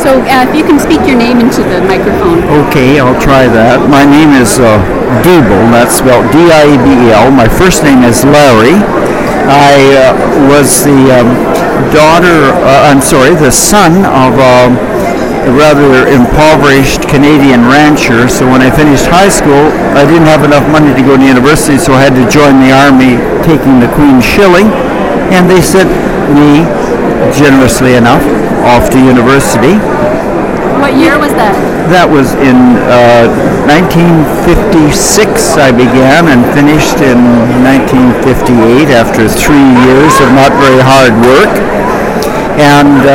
So if you can speak your name into the microphone. Okay, I'll try that. My name is Diebel, that's spelled Diebel. My first name is Larry. I was the the son of a rather impoverished Canadian rancher. So when I finished high school, I didn't have enough money to go to university, so I had to join the army, taking the Queen's shilling, and they sent me, generously enough, off to university. What year was that? That was in 1956 I began and finished in 1958 after 3 years of not very hard work. And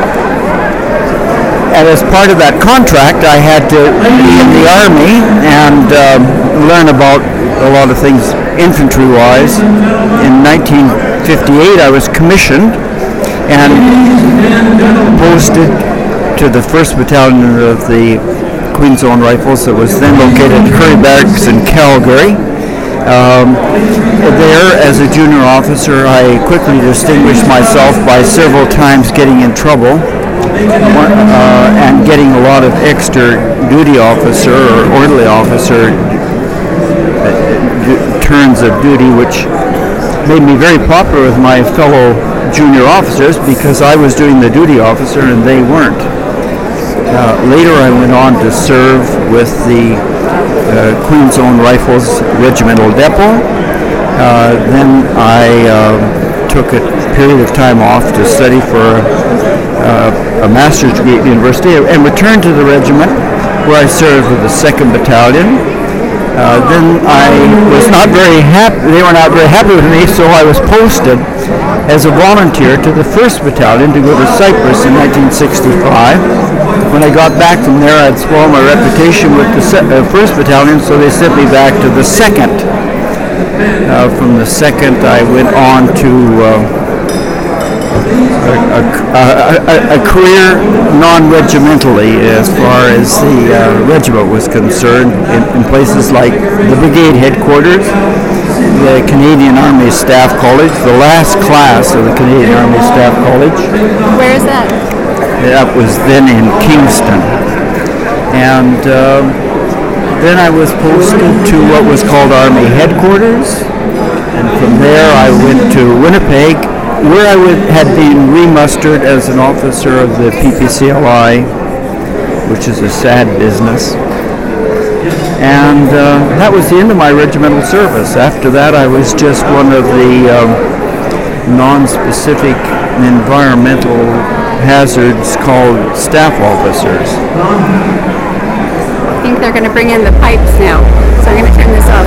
as part of that contract, I had to be in the Army and learn about a lot of things infantry-wise. In 1958, I was commissioned and posted to the 1st Battalion of the Queen's Own Rifles that was then located at Curry Barracks in Calgary. There, as a junior officer, I quickly distinguished myself by several times getting in trouble and getting a lot of extra duty officer or orderly officer turns of duty, which made me very popular with my fellow junior officers because I was doing the duty officer and they weren't. Later I went on to serve with the Queen's Own Rifles Regimental Depot. Then I took a period of time off to study for a master's degree at the university and returned to the regiment where I served with the 2nd Battalion. Then I was not very happy, they were not very happy with me, so I was posted as a volunteer to the 1st Battalion to go to Cyprus in 1965. When I got back from there, I'd spoiled my reputation with the 1st Battalion, so they sent me back to the 2nd. From the 2nd, I went on to a career non-regimentally as far as the regiment was concerned in places like the brigade headquarters, the Canadian Army Staff College, the last class of the Canadian Army Staff College. Where is that? That was then in Kingston. And then I was posted to what was called Army Headquarters. And from there I went to Winnipeg, where I had been remustered as an officer of the PPCLI, which is a sad business. And that was the end of my regimental service. After that, I was just one of the non-specific environmental hazards called staff officers. I think they're going to bring in the pipes now, so I'm going to turn this off.